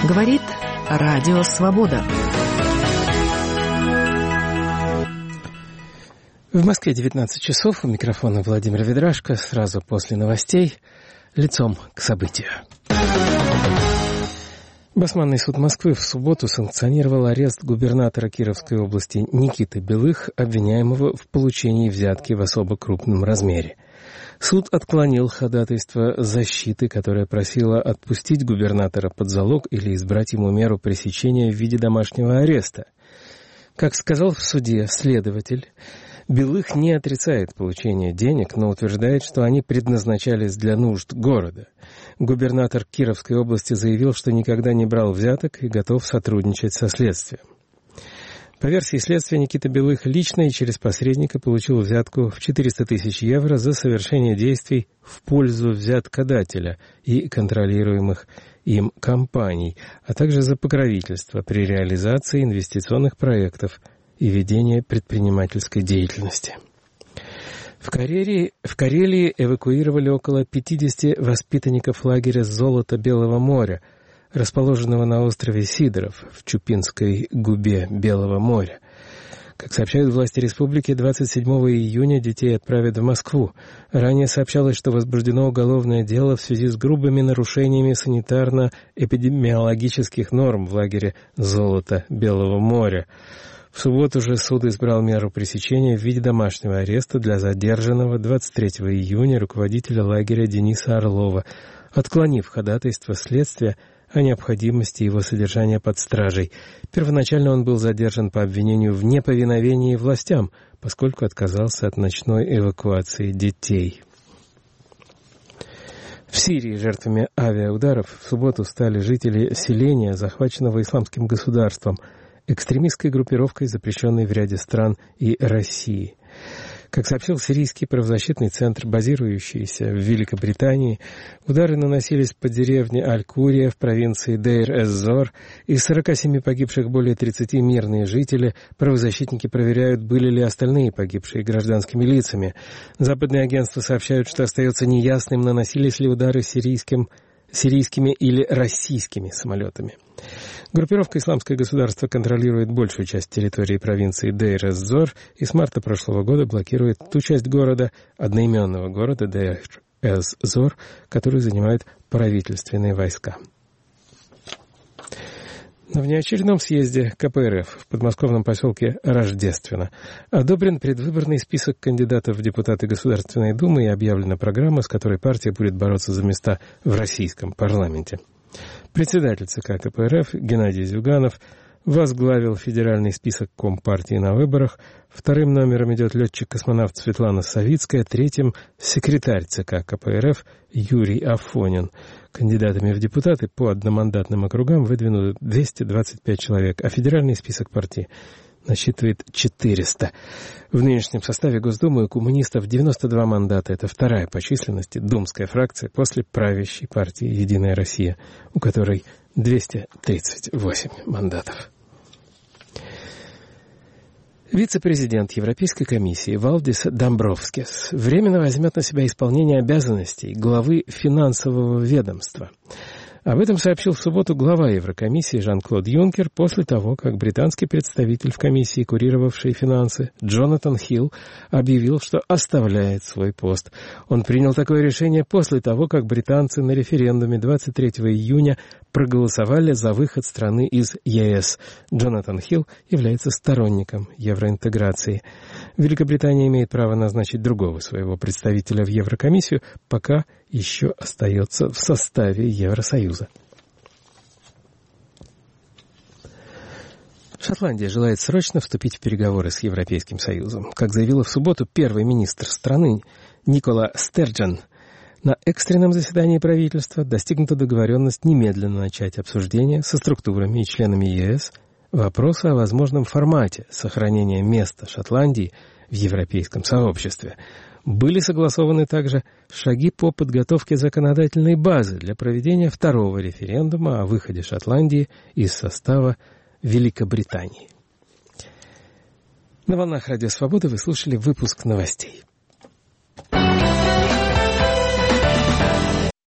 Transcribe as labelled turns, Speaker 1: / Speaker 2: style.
Speaker 1: Говорит Радио Свобода.
Speaker 2: В Москве 19 часов. У микрофона Владимир Ведрашко. Сразу после новостей лицом к событию. Басманный суд Москвы в субботу санкционировал арест губернатора Кировской области Никиты Белых, обвиняемого в получении взятки в особо крупном размере. Суд отклонил ходатайство защиты, которая просила отпустить губернатора под залог или избрать ему меру пресечения в виде домашнего ареста. Как сказал в суде следователь, Белых не отрицает получение денег, но утверждает, что они предназначались для нужд города. Губернатор Кировской области заявил, что никогда не брал взяток и готов сотрудничать со следствием. По версии следствия, Никита Белых лично и через посредника получил взятку в 400 тысяч евро за совершение действий в пользу взяткодателя и контролируемых им компаний, а также за покровительство при реализации инвестиционных проектов и ведение предпринимательской деятельности. В Карелии эвакуировали около 50 воспитанников лагеря «Золото Белого моря», расположенного на острове Сидоров в Чупинской губе Белого моря. Как сообщают власти республики, 27 июня детей отправят в Москву. Ранее сообщалось, что возбуждено уголовное дело в связи с грубыми нарушениями санитарно-эпидемиологических норм в лагере «Золото Белого моря». В субботу же суд избрал меру пресечения в виде домашнего ареста для задержанного 23 июня руководителя лагеря Дениса Орлова, отклонив ходатайство следствия о необходимости его содержания под стражей. Первоначально он был задержан по обвинению в неповиновении властям, поскольку отказался от ночной эвакуации детей. В Сирии жертвами авиаударов в субботу стали жители селения, захваченного исламским государством, экстремистской группировкой, запрещенной в ряде стран и России. Как сообщил сирийский правозащитный центр, базирующийся в Великобритании, удары наносились по деревне Аль-Курия в провинции Дейр-эз-Зор. Из 47 погибших более 30 мирные жители. Правозащитники проверяют, были ли остальные погибшие гражданскими лицами. Западные агентства сообщают, что остается неясным, наносились ли удары сирийскими или российскими самолетами. Группировка «Исламское государство» контролирует большую часть территории провинции Дейр-эз-Зор и с марта прошлого года блокирует ту часть города, одноименного города Дейр-эз-Зор, которую занимают правительственные войска. На внеочередном съезде КПРФ в подмосковном поселке Рождественно одобрен предвыборный список кандидатов в депутаты Государственной Думы и объявлена программа, с которой партия будет бороться за места в российском парламенте. Председатель ЦК КПРФ Геннадий Зюганов возглавил федеральный список Компартии на выборах. Вторым номером идет летчик-космонавт Светлана Савицкая, третьим — секретарь ЦК КПРФ Юрий Афонин. Кандидатами в депутаты по одномандатным округам выдвинуты 225 человек, а федеральный список партии насчитывает 400. В нынешнем составе Госдумы у коммунистов 92 мандата. Это вторая по численности думская фракция после правящей партии «Единая Россия», у которой 238 мандатов. Вице-президент Европейской комиссии Валдис Домбровскис временно возьмет на себя исполнение обязанностей главы финансового ведомства. Об этом сообщил в субботу глава Еврокомиссии Жан-Клод Юнкер после того, как британский представитель в комиссии, курировавший финансы, Джонатан Хилл, объявил, что оставляет свой пост. Он принял такое решение после того, как британцы на референдуме 23 июня проголосовали за выход страны из ЕС. Джонатан Хилл является сторонником евроинтеграции. Великобритания имеет право назначить другого своего представителя в Еврокомиссию, пока еще остается в составе Евросоюза. Шотландия желает срочно вступить в переговоры с Европейским Союзом. Как заявила в субботу первый министр страны Никола Стерджен, на экстренном заседании правительства достигнута договоренность немедленно начать обсуждение со структурами и членами ЕС вопроса о возможном формате сохранения места Шотландии в европейском сообществе. Были согласованы также шаги по подготовке законодательной базы для проведения второго референдума о выходе Шотландии из состава Великобритании. На волнах Радио Свобода вы слушали выпуск новостей.